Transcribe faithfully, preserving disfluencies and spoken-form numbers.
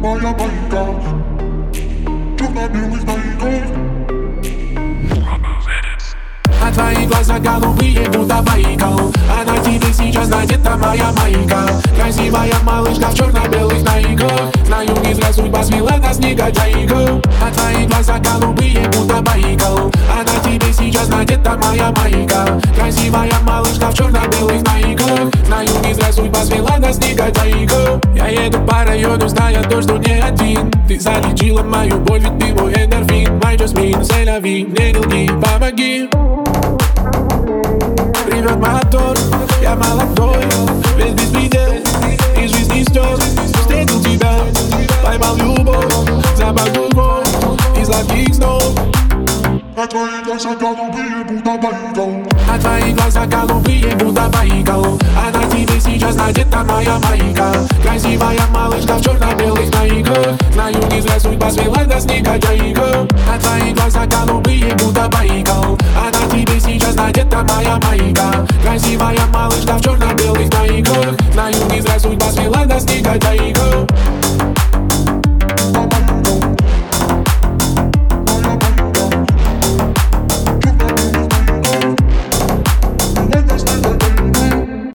моя байка, черно-белый знайка. А твои глаза голубые, будто Байкал. А на тебе сейчас надета моя майка. Красивая малышка в черно-белых найках. Знаю, не зря судьба свела нас, негодяйка. А твои глаза голубые, будто Байкал. А на тебе сейчас надета моя майка. Красивая малышка в черно-белых найках. Знаю, не зря судьба свела нас, негодяйка. Я еду по району, зная то, что не один. Ты залечила мою боль, ведь ты мой эндорфин. Мой Джасмин, селяви, не долги, помоги. Привет мотор, я молодой, весь без предел, из жизни стер. Встретил тебя, поймал любовь, забыл боль из сладких снов. А твои глаза голубые, будто Байкал. А твои глаза голубые, будто Байкал. А на тебе сейчас надета моя майка. Красивая малышка в черно-белых найках. Знаю, не зря судьба свела нас, негодяйка. А твои глаза голубые, будто Байкал. А на тебе сейчас надета моя майка. Красивая малышка в черно-белых найках. Знаю, не зря судьба свела нас, негодяйка.